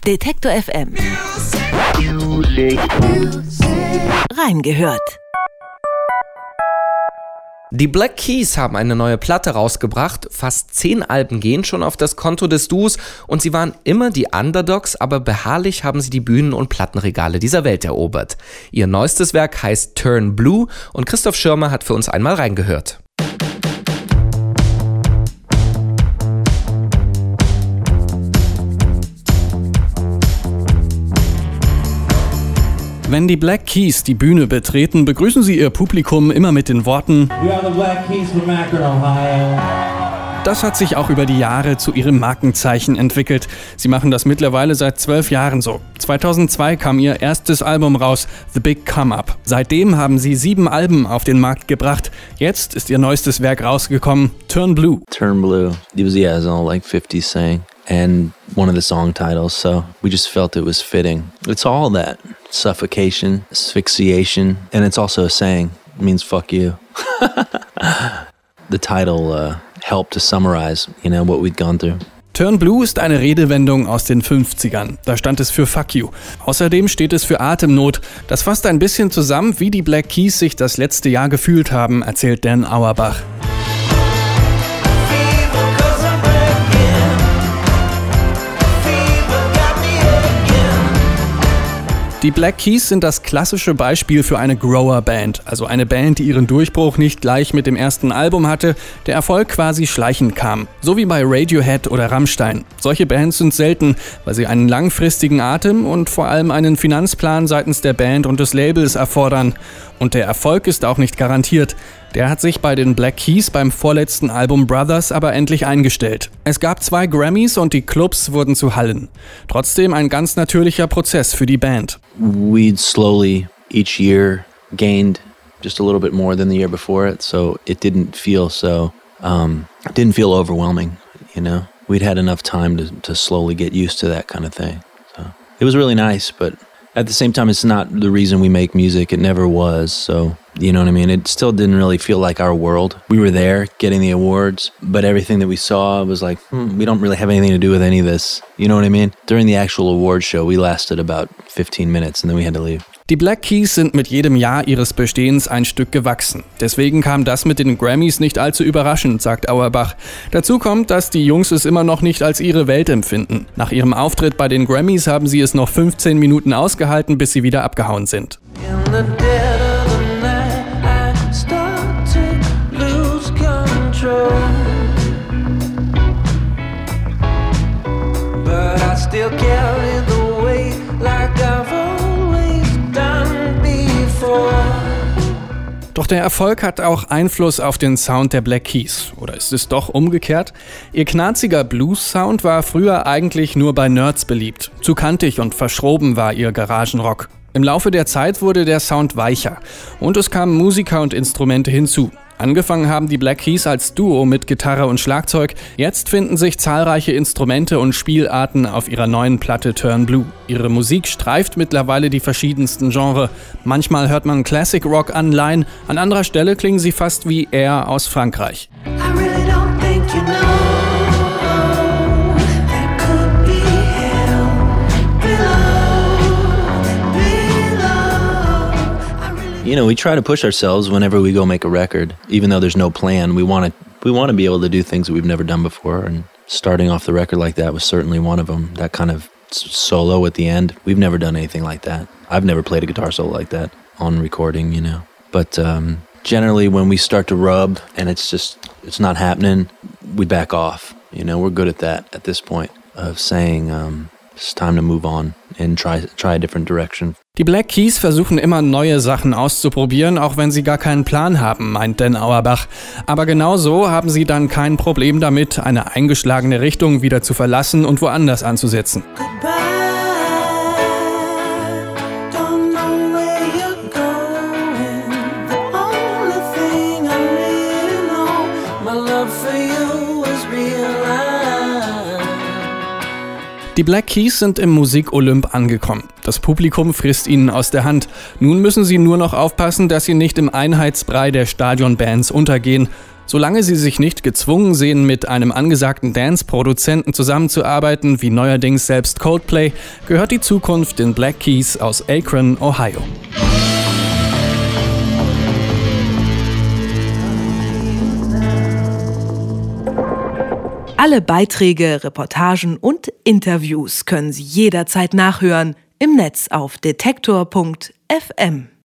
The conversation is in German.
Detektor FM. Reingehört. Die Black Keys haben eine neue Platte rausgebracht, fast 10 Alben gehen schon auf das Konto des Duos und sie waren immer die Underdogs, aber beharrlich haben sie die Bühnen- und Plattenregale dieser Welt erobert. Ihr neuestes Werk heißt Turn Blue und Christoph Schirmer hat für uns einmal reingehört. Wenn die Black Keys die Bühne betreten, begrüßen sie ihr Publikum immer mit den Worten: We are the Black Keys from Akron, Ohio. Das hat sich auch über die Jahre zu ihrem Markenzeichen entwickelt. Sie machen das mittlerweile seit 12 Jahren so. 2002 kam ihr erstes Album raus, The Big Come Up. Seitdem haben sie 7 Alben auf den Markt gebracht. Jetzt ist ihr neuestes Werk rausgekommen, Turn Blue. Turn Blue. It was, it's all like 50s saying. And one of the song titles, so we just felt it was fitting. It's all that. Suffocation, asphyxiation, and it's also a saying. It means fuck you. The title helped to summarize, what we'd gone through. Turn Blue ist eine Redewendung aus den 50ern. Da stand es für Fuck You. Außerdem steht es für Atemnot. Das fasst ein bisschen zusammen, wie die Black Keys sich das letzte Jahr gefühlt haben, erzählt Dan Auerbach. Die Black Keys sind das klassische Beispiel für eine Grower-Band, also eine Band, die ihren Durchbruch nicht gleich mit dem ersten Album hatte, der Erfolg quasi schleichend kam. So wie bei Radiohead oder Rammstein. Solche Bands sind selten, weil sie einen langfristigen Atem und vor allem einen Finanzplan seitens der Band und des Labels erfordern. Und der Erfolg ist auch nicht garantiert. Der hat sich bei den Black Keys beim vorletzten Album Brothers aber endlich eingestellt. Es gab 2 Grammys und die Clubs wurden zu Hallen. Trotzdem ein ganz natürlicher Prozess für die Band. We'd slowly, each year, gained just a little bit more than the year before it, so it didn't feel overwhelming, We'd had enough time to slowly get used to that kind of thing. So it was really nice, but at the same time, it's not the reason we make music. It never was. So, you know what I mean? It still didn't really feel like our world. We were there getting the awards, but everything that we saw was like, we don't really have anything to do with any of this. You know what I mean? During the actual award show, we lasted about 15 minutes and then we had to leave. Die Black Keys sind mit jedem Jahr ihres Bestehens ein Stück gewachsen. Deswegen kam das mit den Grammys nicht allzu überraschend, sagt Auerbach. Dazu kommt, dass die Jungs es immer noch nicht als ihre Welt empfinden. Nach ihrem Auftritt bei den Grammys haben sie es noch 15 Minuten ausgehalten, bis sie wieder abgehauen sind. Doch der Erfolg hat auch Einfluss auf den Sound der Black Keys. Oder ist es doch umgekehrt? Ihr knarziger Blues-Sound war früher eigentlich nur bei Nerds beliebt. Zu kantig und verschroben war ihr Garagenrock. Im Laufe der Zeit wurde der Sound weicher und es kamen Musiker und Instrumente hinzu. Angefangen haben die Black Keys als Duo mit Gitarre und Schlagzeug. Jetzt finden sich zahlreiche Instrumente und Spielarten auf ihrer neuen Platte Turn Blue. Ihre Musik streift mittlerweile die verschiedensten Genres. Manchmal hört man Classic Rock Anleihen, an anderer Stelle klingen sie fast wie Air aus Frankreich. We try to push ourselves whenever we go make a record, even though there's no plan. We want to be able to do things that we've never done before, and starting off the record like that was certainly one of them. That kind of solo at the end, we've never done anything like that. I've never played a guitar solo like that on recording, But generally, when we start to rub and it's not happening, we back off. We're good at that at this point of saying it's time to move on and try a different direction. Die Black Keys versuchen immer neue Sachen auszuprobieren, auch wenn sie gar keinen Plan haben, meint Dan Auerbach. Aber genau so haben sie dann kein Problem damit, eine eingeschlagene Richtung wieder zu verlassen und woanders anzusetzen. Die Black Keys sind im Musik-Olymp angekommen. Das Publikum frisst ihnen aus der Hand. Nun müssen sie nur noch aufpassen, dass sie nicht im Einheitsbrei der Stadionbands untergehen. Solange sie sich nicht gezwungen sehen, mit einem angesagten Dance-Produzenten zusammenzuarbeiten, wie neuerdings selbst Coldplay, gehört die Zukunft den Black Keys aus Akron, Ohio. Alle Beiträge, Reportagen und Interviews können Sie jederzeit nachhören im Netz auf detektor.fm.